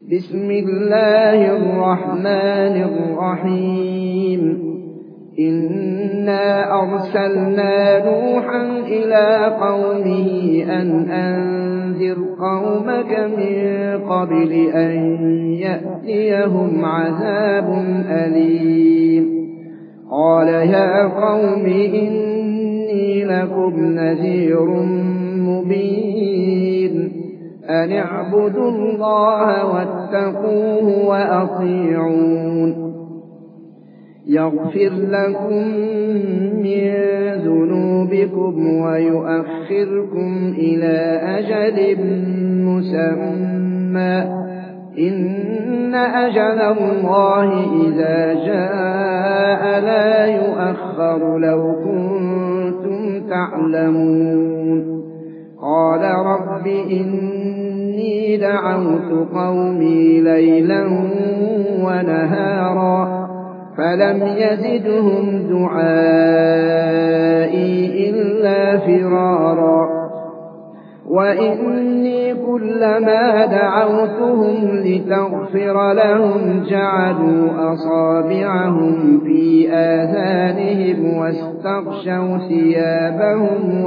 بسم الله الرحمن الرحيم إنا أرسلنا نوحا إلى قومه أن أنذر قومك من قبل أن يأتيهم عذاب أليم قال يا قوم إني لكم نذير مبين أن اعبدوا الله واتقوه وأطيعون يغفر لكم من ذنوبكم ويؤخركم إلى أجل مسمى إن أجل الله إذا جاء لا يؤخر لو كنتم تعلمون قال رب إني دعوت قومي ليلا ونهارا فلم يزدهم دعائي إلا فرارا وإني كلما دعوتهم لتغفر لهم جعلوا أصابعهم في آذانهم واستغشوا ثيابهم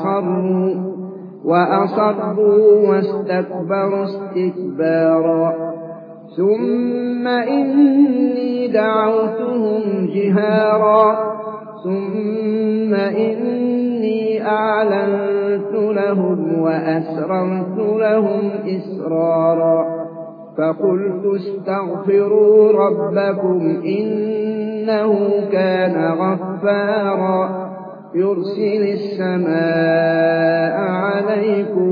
وأصروا واستكبروا استكبارا ثم إني دعوتهم جهارا ثم إني أعلنت لهم وأسررت لهم إسرارا فقلت استغفروا ربكم إنه كان غفارا يرسل السماء عليكم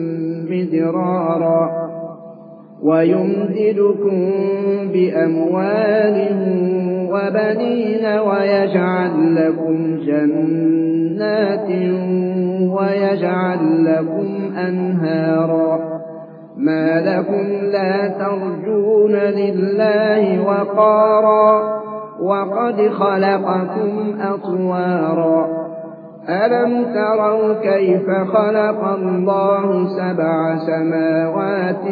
مدرارا ويمددكم بأموال وبنين ويجعل لكم جنات ويجعل لكم أنهارا ما لكم لا ترجون لله وقارا وقد خلقكم أطوارا ألم تروا كيف خلق الله 7 سماوات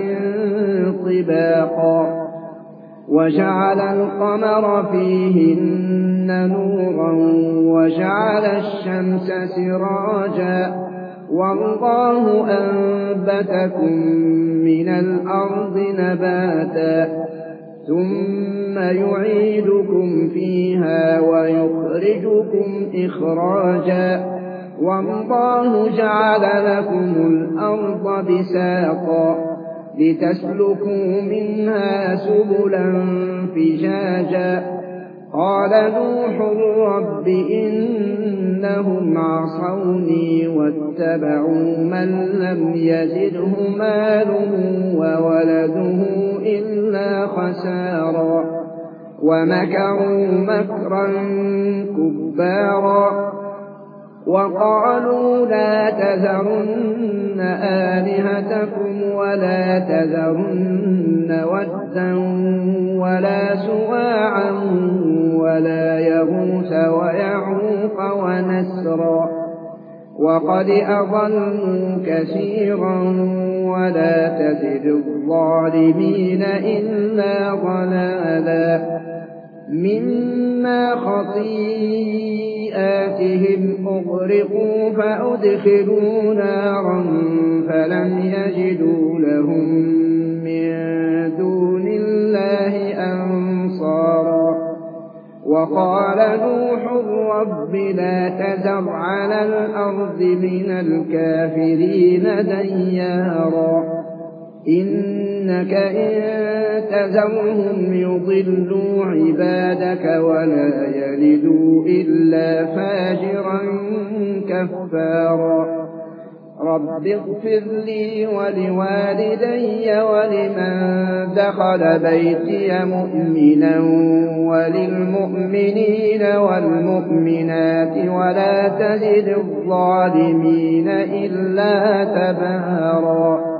طباقا وجعل القمر فيهن نورا وجعل الشمس سراجا والله أنبتكم من الأرض نباتا ثم يعيدكم فيها ويخرجكم إخراجا والله جعل لكم الأرض بساطا لتسلكوا منها سبلا فجاجا قال نوح رب إنهم عصوني واتبعوا من لم يزده ماله وولده إلا خسارا ومكروا مكرا كبارا وقالوا لا تذرن آلهتكم ولا تذرن ودا ولا سواعا ولا يغوث ويعوق ونسرا وقد أضلوا كثيرا ولا تزد الظالمين إلا ضلالا مما خطيئاتهم أغرقوا فأدخلوا نارا فلم يجدوا لهم من دون الله أنصارا وقال نوح رب لا تذر على الأرض من الكافرين ديارا إنك إن تذرهم يضلوا عبادك ولا يلدوا إلا فاجرا كفارا رب اغفر لي ولوالدي ولمن دخل بيتي مؤمنا وللمؤمنين والمؤمنات ولا تزد الظالمين إلا تبارا